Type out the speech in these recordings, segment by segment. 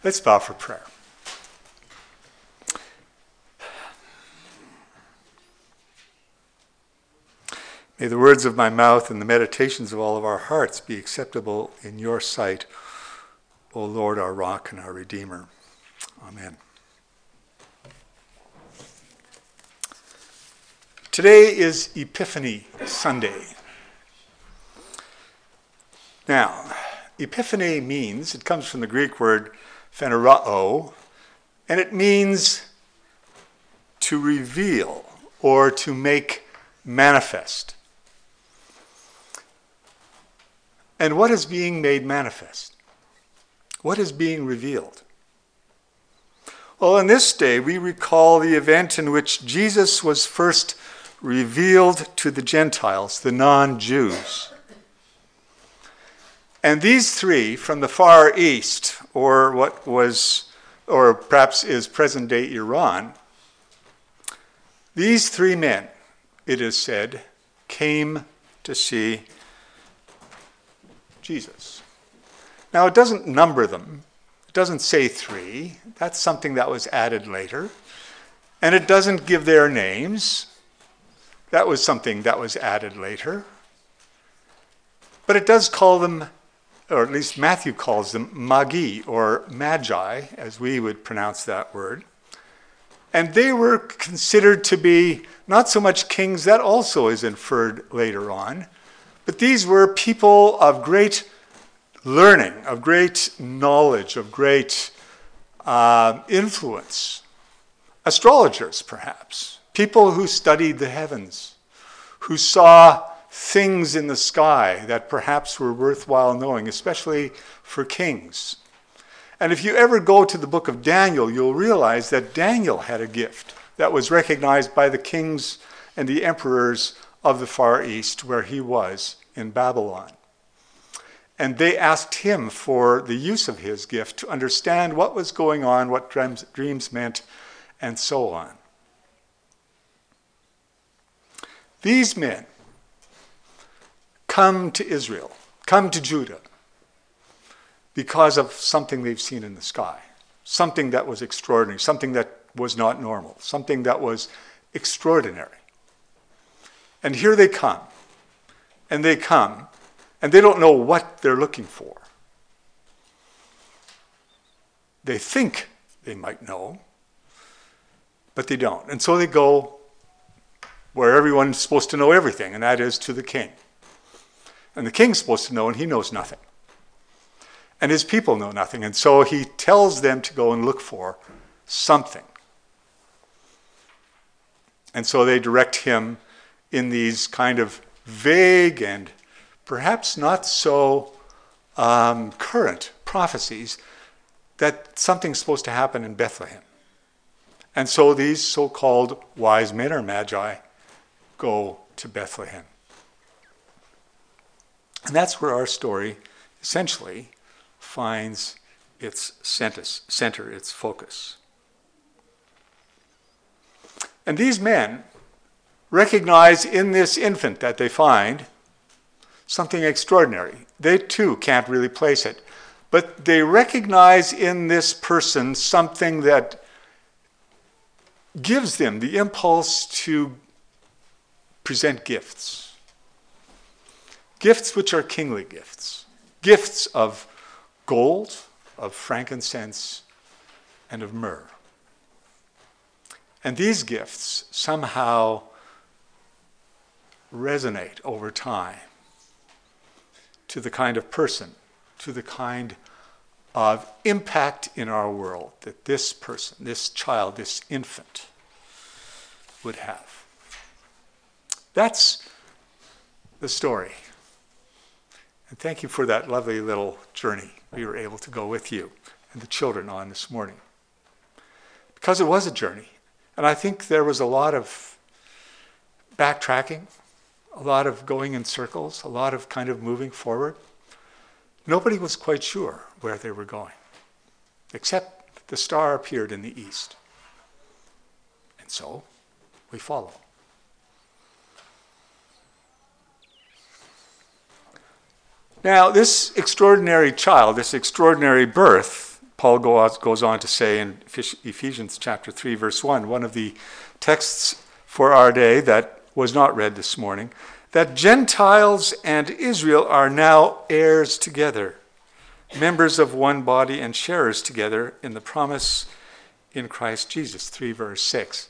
Let's bow for prayer. May the words of my mouth and the meditations of all of our hearts be acceptable in your sight, O Lord, our rock and our Redeemer. Amen. Today is Epiphany Sunday. Now, Epiphany means, it comes from the Greek word phanerao, and it means to reveal or to make manifest. And what is being made manifest? What is being revealed? Well, on this day, we recall the event in which Jesus was first revealed to the Gentiles, the non-Jews. And these three from the Far East, or what was, or perhaps is present-day Iran, these three men, it is said, came to see Jesus. Now, it doesn't number them. It doesn't say three. That's something that was added later. And it doesn't give their names. That was something that was added later. But it does call them, or at least Matthew calls them, magi, or magi, as we would pronounce that word. And they were considered to be not so much kings, that also is inferred later on, but these were people of great learning, of great knowledge, of great influence. Astrologers, perhaps. People who studied the heavens, who saw things in the sky that perhaps were worthwhile knowing, especially for kings. And if you ever go to the book of Daniel, you'll realize that Daniel had a gift that was recognized by the kings and the emperors of the Far East, where he was in Babylon. And they asked him for the use of his gift to understand what was going on, what dreams meant, and so on. These men come to Israel, come to Judah, because of something they've seen in the sky, something that was extraordinary, something that was not normal, something that was extraordinary. And here they come, and they don't know what they're looking for. They think they might know, but they don't. And so they go where everyone's supposed to know everything, and that is to the king. And the king's supposed to know, and he knows nothing. And his people know nothing, and so he tells them to go and look for something. And so they direct him in these kind of vague and perhaps not so current prophecies that something's supposed to happen in Bethlehem. And so these so-called wise men or magi go to Bethlehem. And that's where our story essentially finds its center, its focus. And these men recognize in this infant that they find something extraordinary. They too can't really place it, but they recognize in this person something that gives them the impulse to present gifts. Gifts which are kingly gifts. Gifts of gold, of frankincense, and of myrrh. And these gifts somehow resonate over time to the kind of person, to the kind of impact in our world that this person, this child, this infant would have. That's the story. And thank you for that lovely little journey we were able to go with you and the children on this morning. Because it was a journey. And I think there was a lot of backtracking, a lot of going in circles, a lot of kind of moving forward. Nobody was quite sure where they were going, except the star appeared in the east. And so we follow. Now, this extraordinary child, this extraordinary birth, Paul goes on to say in Ephesians chapter 3, verse 1, one of the texts for our day that was not read this morning, that Gentiles and Israel are now heirs together, members of one body and sharers together in the promise in Christ Jesus, 3 verse 6.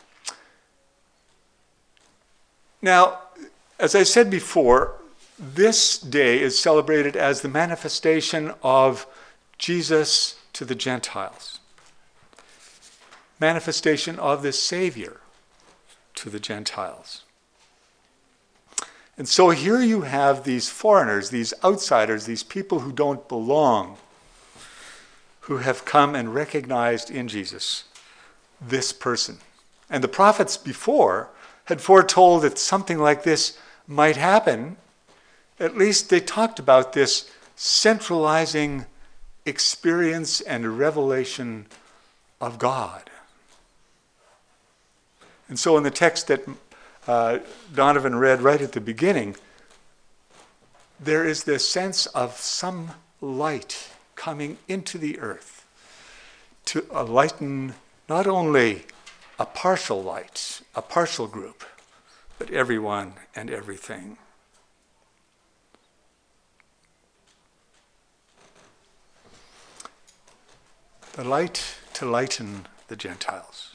Now, as I said before, this day is celebrated as the manifestation of Jesus to the Gentiles. Manifestation of the Savior to the Gentiles. And so here you have these foreigners, these outsiders, these people who don't belong, who have come and recognized in Jesus this person. And the prophets before had foretold that something like this might happen. At least they talked about this centralizing experience and revelation of God. And so in the text that Donovan read right at the beginning, there is this sense of some light coming into the earth to enlighten not only a partial light, a partial group, but everyone and everything. The light to lighten the Gentiles.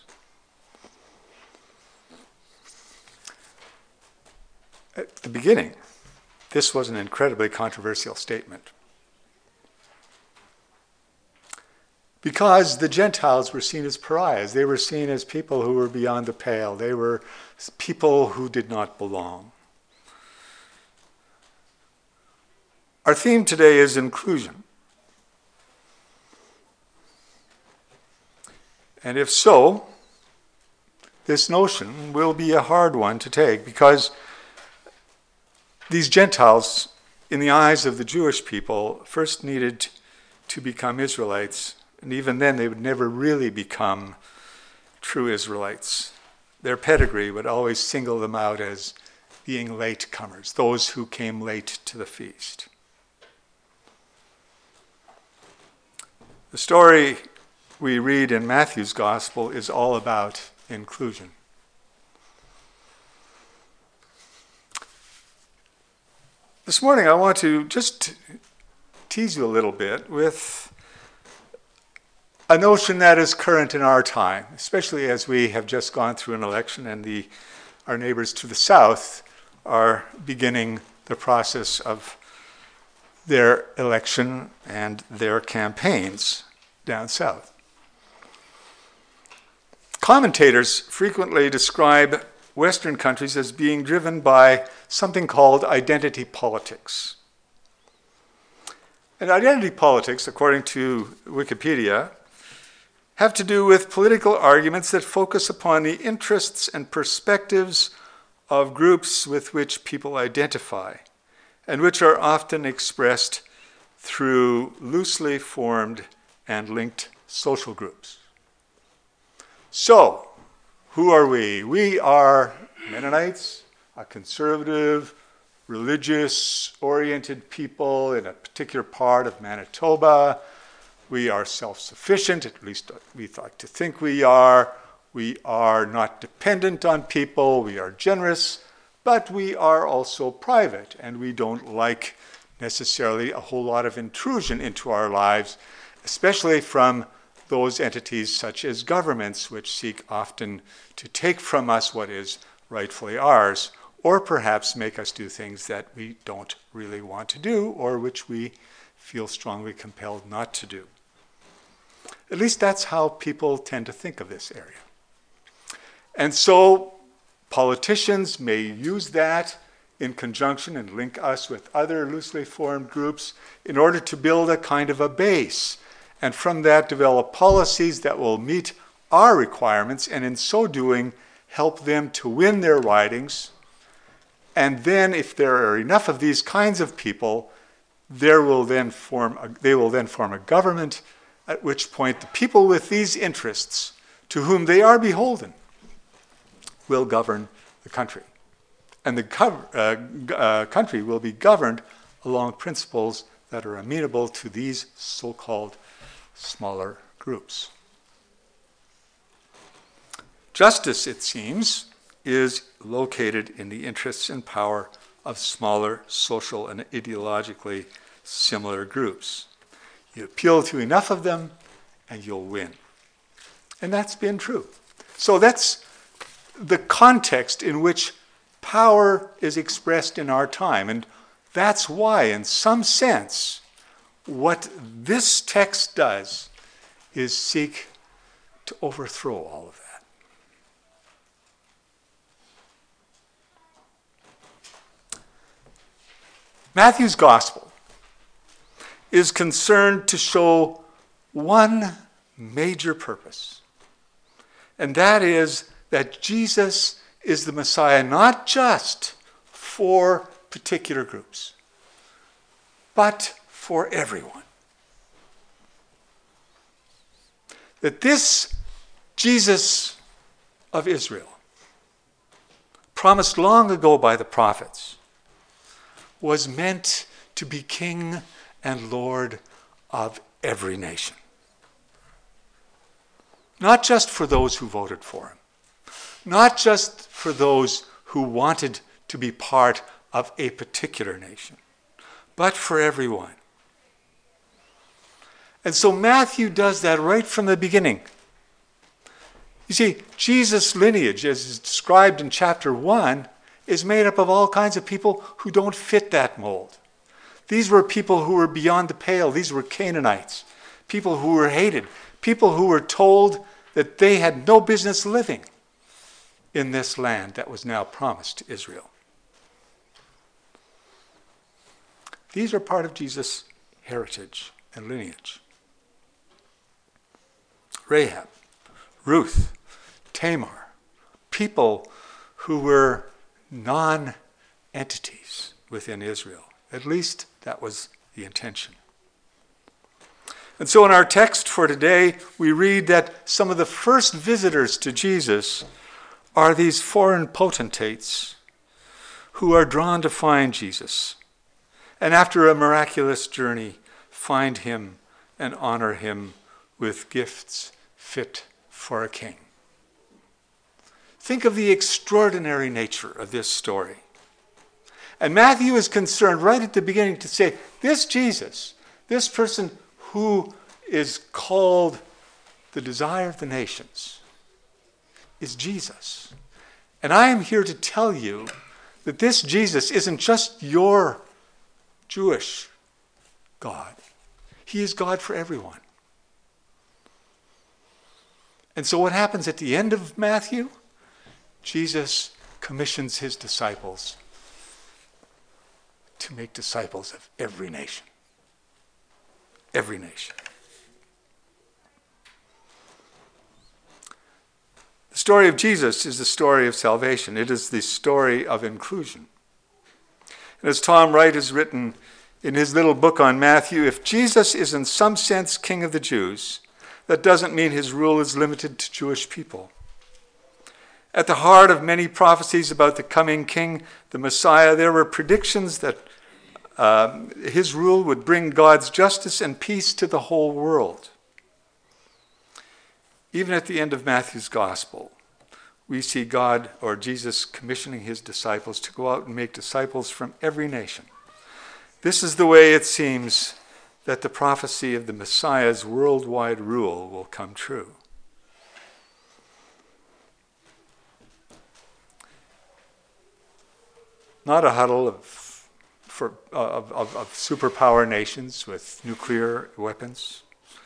At the beginning, this was an incredibly controversial statement. Because the Gentiles were seen as pariahs. They were seen as people who were beyond the pale. They were people who did not belong. Our theme today is inclusion. And if so, this notion will be a hard one to take, because these Gentiles, in the eyes of the Jewish people, first needed to become Israelites, and even then they would never really become true Israelites. Their pedigree would always single them out as being latecomers, those who came late to the feast. The story we read in Matthew's Gospel is all about inclusion. This morning I want to just tease you a little bit with a notion that is current in our time, especially as we have just gone through an election and our neighbors to the south are beginning the process of their election and their campaigns down south. Commentators frequently describe Western countries as being driven by something called identity politics. And identity politics, according to Wikipedia, have to do with political arguments that focus upon the interests and perspectives of groups with which people identify, and which are often expressed through loosely formed and linked social groups. So, who are we? We are Mennonites, a conservative, religious-oriented people in a particular part of Manitoba. We are self-sufficient, at least we like to think we are. We are not dependent on people. We are generous, but we are also private, and we don't like necessarily a whole lot of intrusion into our lives, especially from those entities such as governments, which seek often to take from us what is rightfully ours, or perhaps make us do things that we don't really want to do, or which we feel strongly compelled not to do. At least that's how people tend to think of this area. And so politicians may use that in conjunction and link us with other loosely formed groups in order to build a kind of a base, and from that develop policies that will meet our requirements, and in so doing help them to win their ridings. And then if there are enough of these kinds of people, they will then form a government, at which point the people with these interests, to whom they are beholden, will govern the country. And the country will be governed along principles that are amenable to these so-called smaller groups. Justice, it seems, is located in the interests and power of smaller social and ideologically similar groups. You appeal to enough of them and you'll win. And that's been true. So that's the context in which power is expressed in our time. And that's why, in some sense, what this text does is seek to overthrow all of that. Matthew's gospel is concerned to show one major purpose, and that is that Jesus is the Messiah not just for particular groups, but for everyone. That this Jesus of Israel, promised long ago by the prophets, was meant to be King and Lord of every nation. Not just for those who voted for him, not just for those who wanted to be part of a particular nation, but for everyone. And so Matthew does that right from the beginning. You see, Jesus' lineage, as is described in chapter 1, is made up of all kinds of people who don't fit that mold. These were people who were beyond the pale. These were Canaanites, people who were hated, people who were told that they had no business living in this land that was now promised to Israel. These are part of Jesus' heritage and lineage. Rahab, Ruth, Tamar, people who were non-entities within Israel. At least that was the intention. And so in our text for today, we read that some of the first visitors to Jesus are these foreign potentates who are drawn to find Jesus, and after a miraculous journey, find him and honor him with gifts fit for a king. Think of the extraordinary nature of this story. And Matthew is concerned right at the beginning to say, this Jesus, this person who is called the desire of the nations, is Jesus. And I am here to tell you that this Jesus isn't just your Jewish God. He is God for everyone. And so what happens at the end of Matthew? Jesus commissions his disciples to make disciples of every nation. Every nation. The story of Jesus is the story of salvation. It is the story of inclusion. And as Tom Wright has written in his little book on Matthew, if Jesus is in some sense king of the Jews, that doesn't mean his rule is limited to Jewish people. At the heart of many prophecies about the coming king, the Messiah, there were predictions that his rule would bring God's justice and peace to the whole world. Even at the end of Matthew's gospel, we see God or Jesus commissioning his disciples to go out and make disciples from every nation. This is the way it seems that the prophecy of the Messiah's worldwide rule will come true. Not a huddle of superpower nations with nuclear weapons.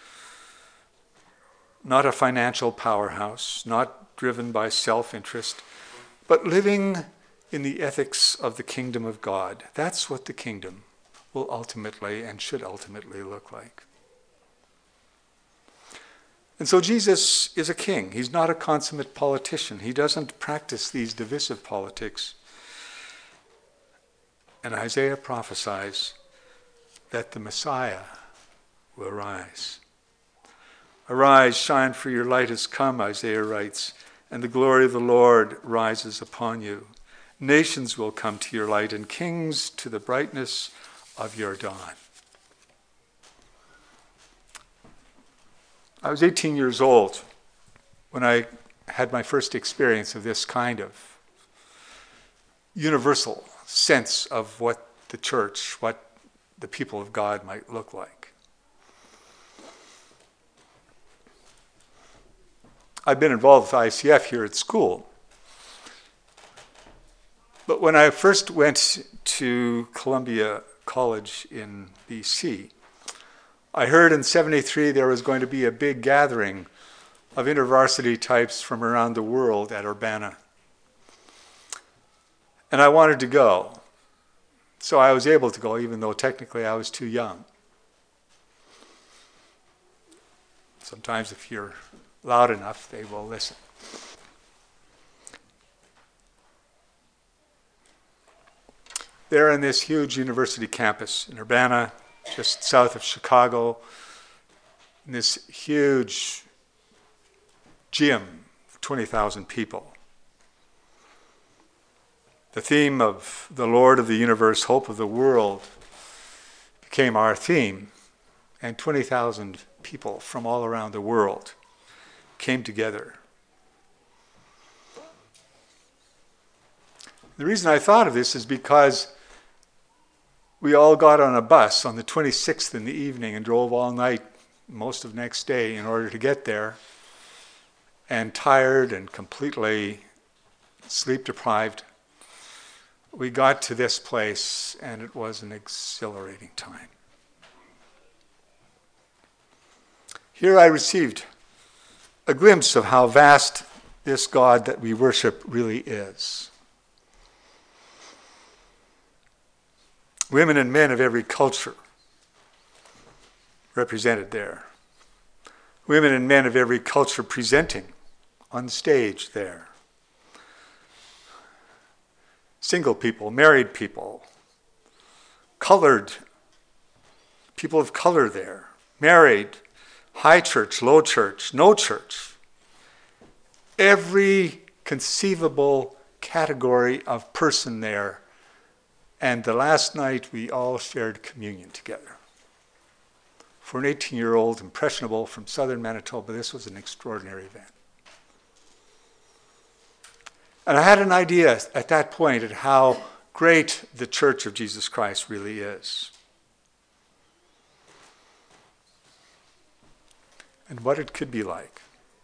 Not a financial powerhouse, not driven by self-interest, but living in the ethics of the kingdom of God. That's what the kingdom will ultimately and should ultimately look like. And so Jesus is a king. He's not a consummate politician. He doesn't practice these divisive politics. And Isaiah prophesies that the Messiah will rise. Arise, shine, for your light has come, Isaiah writes, and the glory of the Lord rises upon you. Nations will come to your light, and kings to the brightness of your dawn. I was 18 years old when I had my first experience of this kind of universal sense of what the church, what the people of God might look like. I've been involved with ICF here at school. But when I first went to Columbia College in BC, I heard in '73 there was going to be a big gathering of InterVarsity types from around the world at Urbana. And I wanted to go. So I was able to go, even though technically I was too young. Sometimes if you're loud enough, they will listen. They're in this huge university campus in Urbana, just south of Chicago, in this huge gym, 20,000 people. The theme of the Lord of the universe, hope of the world, became our theme, and 20,000 people from all around the world came together. The reason I thought of this is because we all got on a bus on the 26th in the evening and drove all night, most of next day, in order to get there, and tired and completely sleep deprived. We got to this place, and it was an exhilarating time. Here I received a glimpse of how vast this God that we worship really is. Women and men of every culture represented there. Women and men of every culture presenting on stage there. Single people, married people, colored, people of color there, married, high church, low church, no church. Every conceivable category of person there. And the last night we all shared communion together. For an 18-year-old impressionable from southern Manitoba, this was an extraordinary event. And I had an idea at that point at how great the Church of Jesus Christ really is. And what it could be like.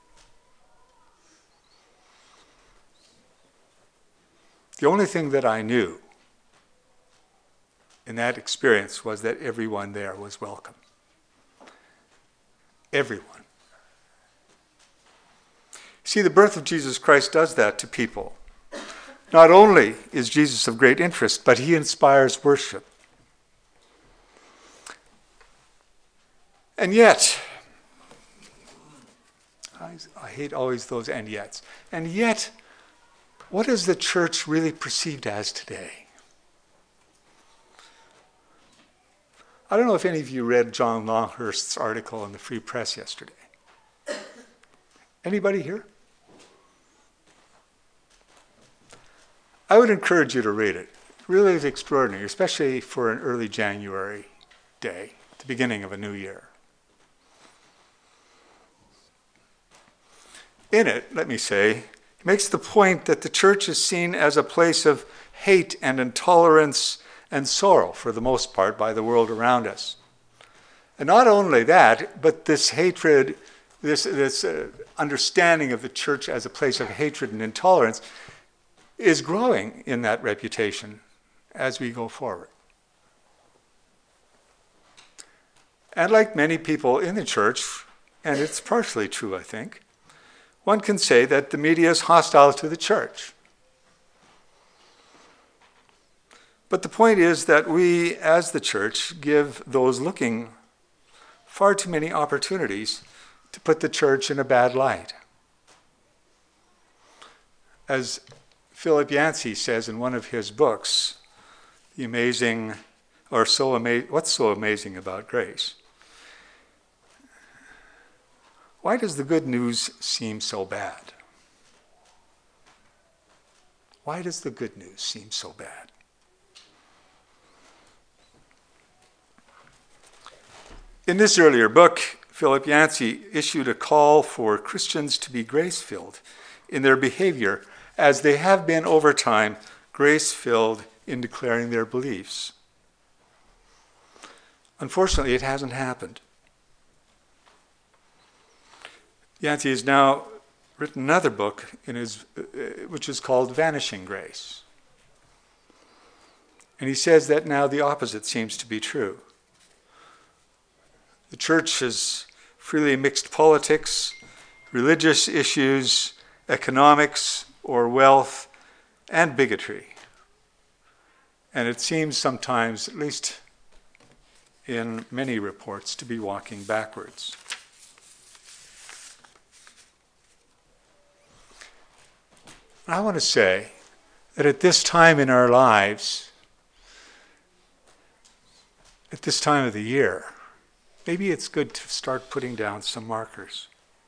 The only thing that I knew in that experience was that everyone there was welcome. Everyone. See, the birth of Jesus Christ does that to people. Not only is Jesus of great interest, but he inspires worship. And yet, I hate always those and yets. And yet, what is the church really perceived as today? I don't know if any of you read John Longhurst's article in the Free Press yesterday. Anybody here? I would encourage you to read it. It really is extraordinary, especially for an early January day, the beginning of a new year. In it, let me say, he makes the point that the church is seen as a place of hate and intolerance and sorrow, for the most part, by the world around us. And not only that, but this hatred, this understanding of the church as a place of hatred and intolerance is growing in that reputation as we go forward. And like many people in the church, and it's partially true, I think, one can say that the media is hostile to the church. But the point is that we, as the church, give those looking far too many opportunities to put the church in a bad light. As Philip Yancey says in one of his books, What's So Amazing About Grace? Why does the good news seem so bad? Why does the good news seem so bad? In this earlier book, Philip Yancey issued a call for Christians to be grace-filled in their behavior, as they have been over time grace-filled in declaring their beliefs. Unfortunately, it hasn't happened. Yancey has now written another book which is called Vanishing Grace. And he says that now the opposite seems to be true. The church has freely mixed politics, religious issues, economics or wealth, and bigotry. And it seems sometimes, at least in many reports, to be walking backwards. I want to say that at this time in our lives, at this time of the year, maybe it's good to start putting down some markers.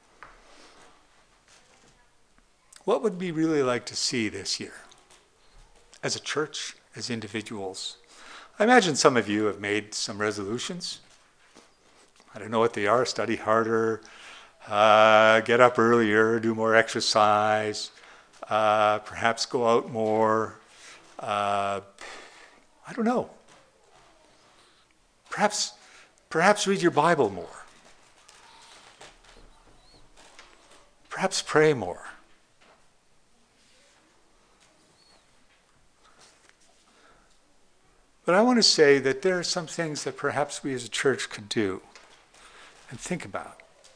What would we really like to see this year? As a church, as individuals? I imagine some of you have made some resolutions. I don't know what they are. Study harder, get up earlier, do more exercise, perhaps go out more. I don't know. Perhaps read your Bible more. Perhaps pray more. But I want to say that there are some things that perhaps we as a church could do and think about.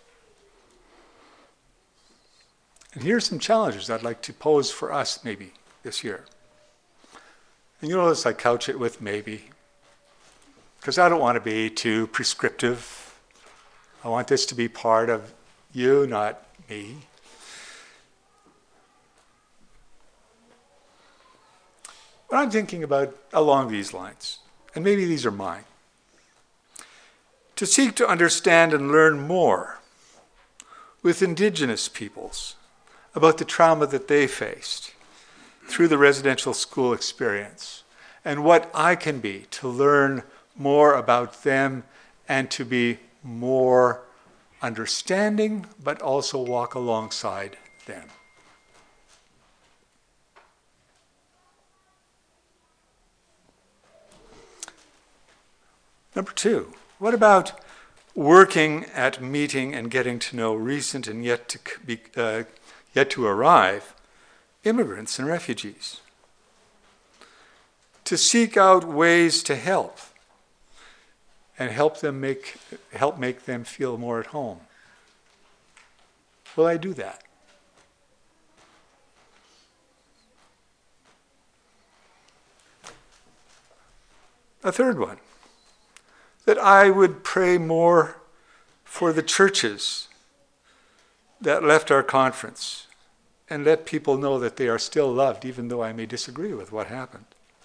And here are some challenges I'd like to pose for us maybe this year. And you notice I couch it with maybe, because I don't want to be too prescriptive. I want this to be part of you, not me. But I'm thinking about along these lines, and maybe these are mine. To seek to understand and learn more with Indigenous peoples about the trauma that they faced through the residential school experience, and what I can be to learn more about them and to be more understanding, but also walk alongside them. Number two, what about working at meeting and getting to know recent and yet to arrive immigrants and refugees? To seek out ways to help and help make them feel more at home. Will I do that? A third one, that I would pray more for the churches that left our conference and let people know that they are still loved, even though I may disagree with what happened.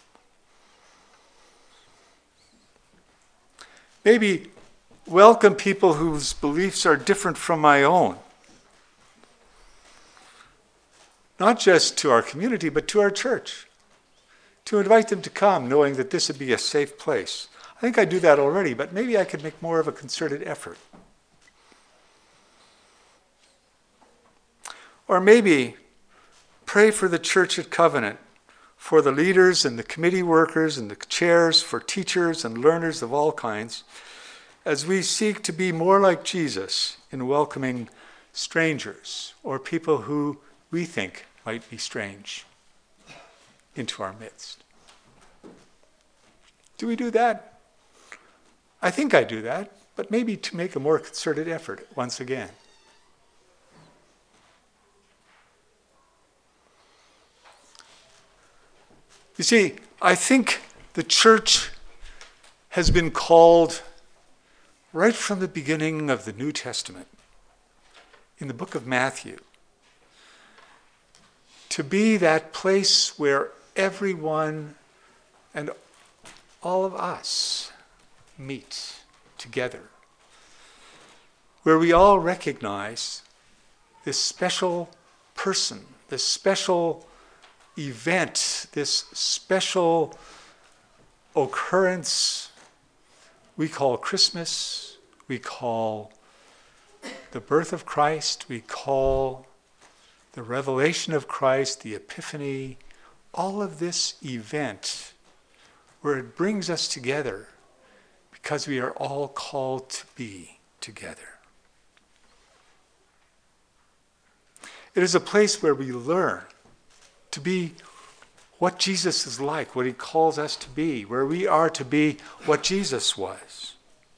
Maybe welcome people whose beliefs are different from my own. Not just to our community, but to our church. To invite them to come, knowing that this would be a safe place. I think I do that already, but maybe I could make more of a concerted effort. Or maybe pray for the church at Covenant, for the leaders and the committee workers and the chairs, for teachers and learners of all kinds, as we seek to be more like Jesus in welcoming strangers or people who we think might be strange into our midst. Do we do that? I think I do that, but maybe to make a more concerted effort once again. You see, I think the church has been called right from the beginning of the New Testament, in the book of Matthew, to be that place where everyone and all of us meet together, where we all recognize this special person, this special event, this special occurrence we call Christmas, we call the birth of Christ, we call the revelation of Christ, the Epiphany, all of this event where it brings us together because we are all called to be together. It is a place where we learn to be what Jesus is like, what he calls us to be, where we are to be what Jesus was.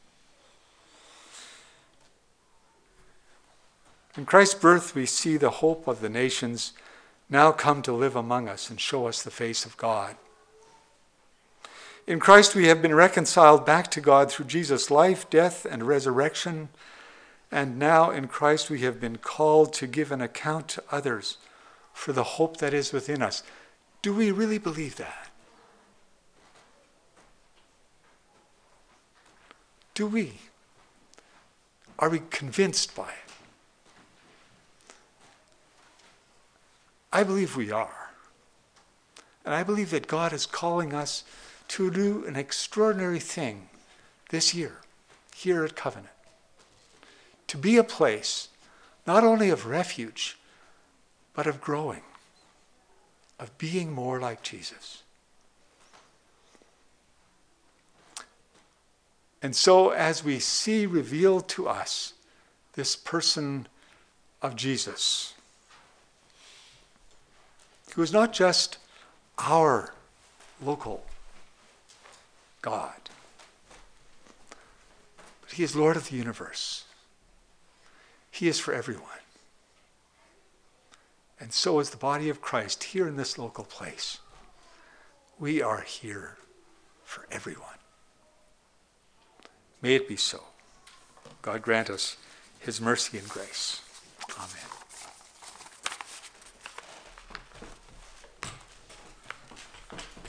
In Christ's birth, we see the hope of the nations now come to live among us and show us the face of God. In Christ, we have been reconciled back to God through Jesus' life, death, and resurrection. And now in Christ, we have been called to give an account to others for the hope that is within us. Do we really believe that? Do we? Are we convinced by it? I believe we are. And I believe that God is calling us to do an extraordinary thing this year, here at Covenant. To be a place not only of refuge, but of growing, of being more like Jesus. And so as we see revealed to us this person of Jesus, who is not just our local God, but he is Lord of the universe. He is for everyone. And so is the body of Christ here in this local place. We are here for everyone. May it be so. God grant us his mercy and grace. Amen.